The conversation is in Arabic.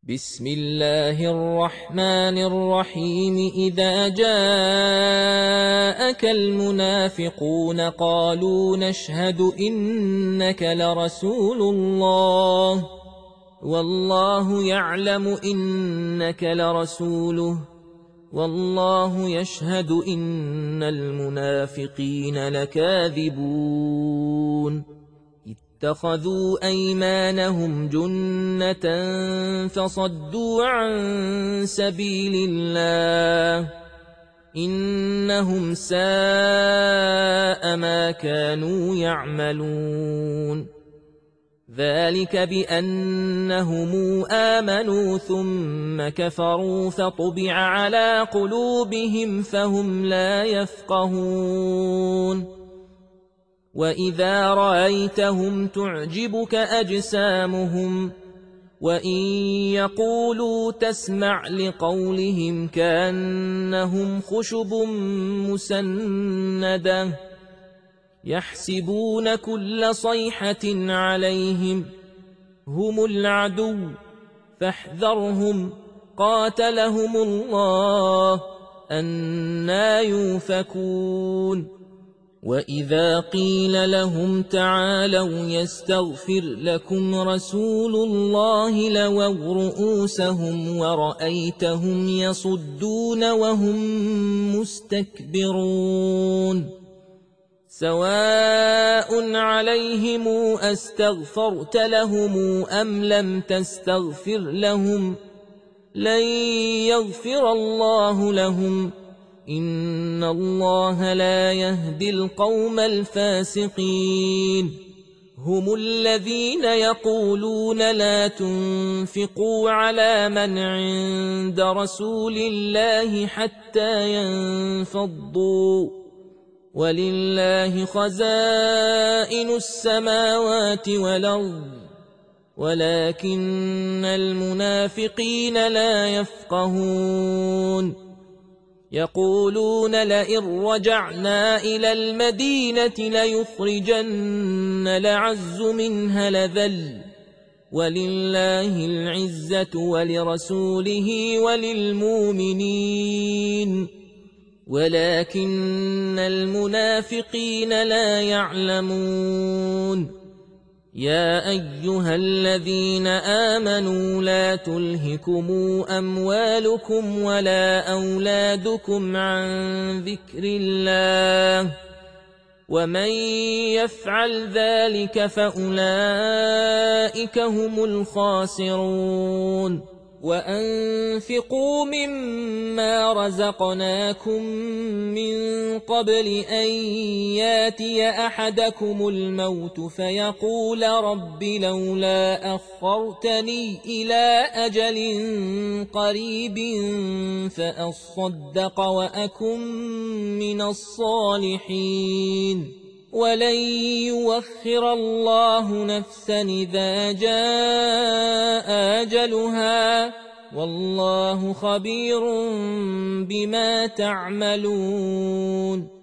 بسم الله الرحمن الرحيم. إذا جاءك المنافقون قالوا نشهد إنك لرسول الله والله يعلم إنك لرسوله والله يشهد إن المنافقين لكاذبون. اتخذوا أيمانهم جنة فصدوا عن سبيل الله إنهم ساء ما كانوا يعملون. ذلك بأنهم آمنوا ثم كفروا فطبع على قلوبهم فهم لا يفقهون. وإذا رأيتهم تعجبك أجسامهم وإن يقولوا تسمع لقولهم كأنهم خشب مسندة يحسبون كل صيحة عليهم هم العدو فاحذرهم قاتلهم الله أنى يؤفكون. وإذا قيل لهم تعالوا يستغفر لكم رسول الله لووا رؤوسهم ورأيتهم يصدون وهم مستكبرون. سواء عليهم أستغفرت لهم أم لم تستغفر لهم لن يغفر الله لهم إن الله لا يهدي القوم الفاسقين. هم الذين يقولون لا تنفقوا على من عند رسول الله حتى ينفضوا ولله خزائن السماوات والأرض ولكن المنافقين لا يفقهون. يقولون لئن رجعنا إلى المدينة ليخرجن الأعز منها الأذل ولله العزة ولرسوله وللمؤمنين ولكن المنافقين لا يعلمون. يا أيها الذين آمنوا لا تلهكم أموالكم ولا أولادكم عن ذكر الله ومن يفعل ذلك فأولئك هم الخاسرون. وأنفقوا مما رزقناكم من قبل أن ياتي أحدكم الموت فيقول رب لولا أخرتني إلى أجل قريب فأصدق وأكن من الصالحين ولن يوخر الله نفسا إذا جاء أجلها والله خبير بما تعملون.